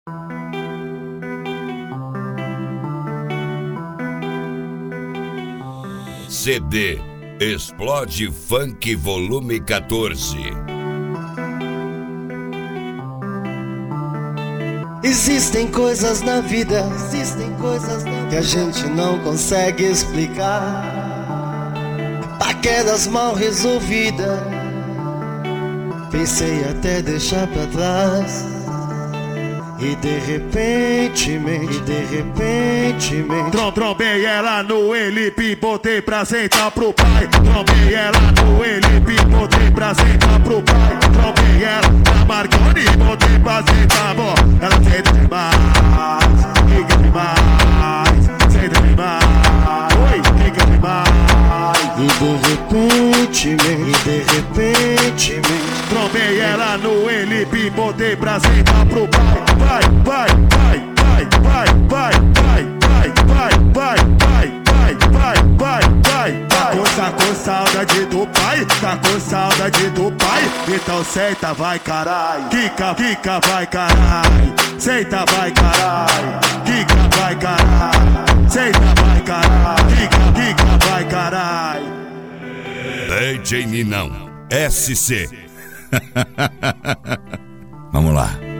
CD Explode Funk Volume 14. Existem coisas na vida que a gente não consegue explicar. Paqueras mal resolvidas, pensei até deixar pra trás. E de repente trombei ela no Elipe, botei pra sentar pro pai. Trombei ela no Elipe, botei pra sentar pro pai. Trombei ela na Marconi, botei pra sentar, bom. Ela senta demais, fica demais, senta demais, oi, fica demais. E de repente trombei ela no Elipe, botei pra sentar pro pai. Vai, vai, vai, vai, vai, vai, vai, vai, vai, vai, vai, vai, vai. Tá com saudade do pai, tá com saudade do pai. Então senta, vai carai, quica, quica, vai carai. Senta, vai carai, quica, vai carai. Senta, vai carai, quica, quica, vai carai. DJ Ninão SC. Vamos lá.